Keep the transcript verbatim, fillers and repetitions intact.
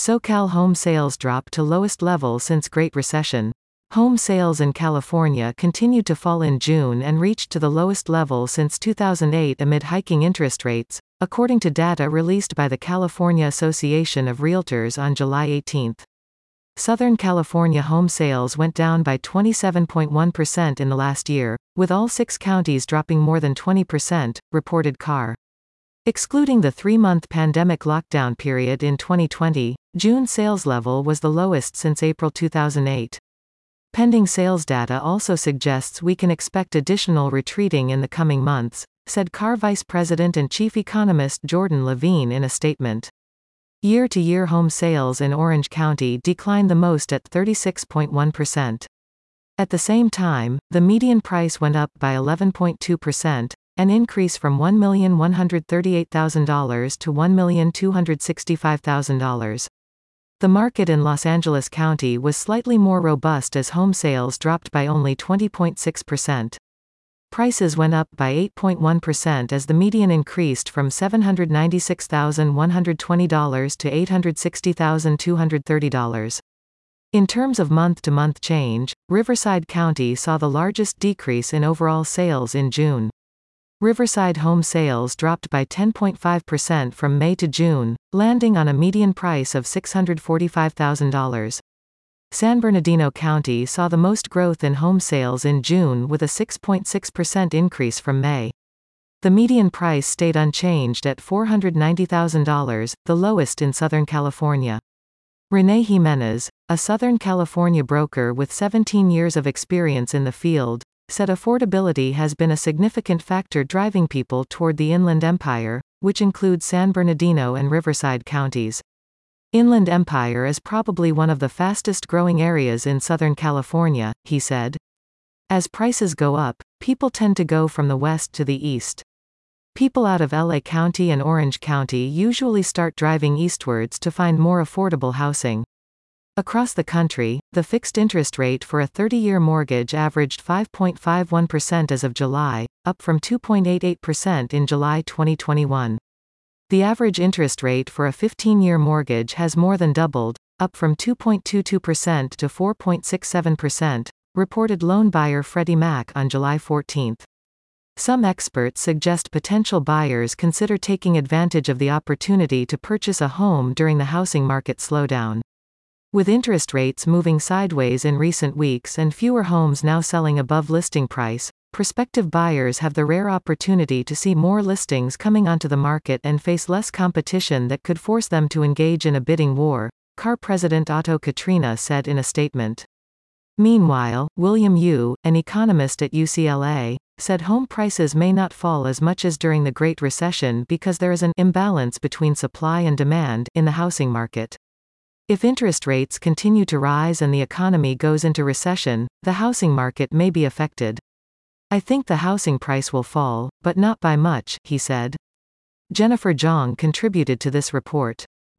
SoCal home sales drop to lowest level since Great Recession. Home sales in California continued to fall in June and reached to the lowest level since two thousand eight amid hiking interest rates, according to data released by the California Association of Realtors on July eighteenth. Southern California home sales went down by twenty-seven point one percent in the last year, with all six counties dropping more than twenty percent, reported C A R. Excluding the three-month pandemic lockdown period in twenty twenty, June sales level was the lowest since April two thousand eight. Pending sales data also suggests we can expect additional retreating in the coming months, said C A R Vice President and Chief Economist Jordan Levine in a statement. Year-to-year home sales in Orange County declined the most at thirty-six point one percent. At the same time, the median price went up by eleven point two percent, an increase from one million one hundred thirty-eight thousand dollars to one million two hundred sixty-five thousand dollars. The market in Los Angeles County was slightly more robust as home sales dropped by only twenty point six percent. Prices went up by eight point one percent as the median increased from seven hundred ninety-six thousand one hundred twenty dollars to eight hundred sixty thousand two hundred thirty dollars. In terms of month-to-month change, Riverside County saw the largest decrease in overall sales in June. Riverside home sales dropped by ten point five percent from May to June, landing on a median price of six hundred forty-five thousand dollars. San Bernardino County saw the most growth in home sales in June with a six point six percent increase from May. The median price stayed unchanged at four hundred ninety thousand dollars, the lowest in Southern California. Renee Jimenez, a Southern California broker with seventeen years of experience in the field, said affordability has been a significant factor driving people toward the Inland Empire, which includes San Bernardino and Riverside counties. Inland Empire is probably one of the fastest growing areas in Southern California, he said. As prices go up, people tend to go from the west to the east. People out of L A County and Orange County usually start driving eastwards to find more affordable housing. Across the country, the fixed interest rate for a thirty-year mortgage averaged five point five one percent as of July, up from two point eight eight percent in July twenty twenty-one. The average interest rate for a fifteen-year mortgage has more than doubled, up from two point two two percent to four point six seven percent, reported loan buyer Freddie Mac on July fourteenth. Some experts suggest potential buyers consider taking advantage of the opportunity to purchase a home during the housing market slowdown. With interest rates moving sideways in recent weeks and fewer homes now selling above listing price, prospective buyers have the rare opportunity to see more listings coming onto the market and face less competition that could force them to engage in a bidding war, C A R President Otto Katrina said in a statement. Meanwhile, William Yu, an economist at U C L A, said home prices may not fall as much as during the Great Recession because there is an imbalance between supply and demand in the housing market. If interest rates continue to rise and the economy goes into recession, the housing market may be affected. I think the housing price will fall, but not by much, he said. Jennifer Jong contributed to this report.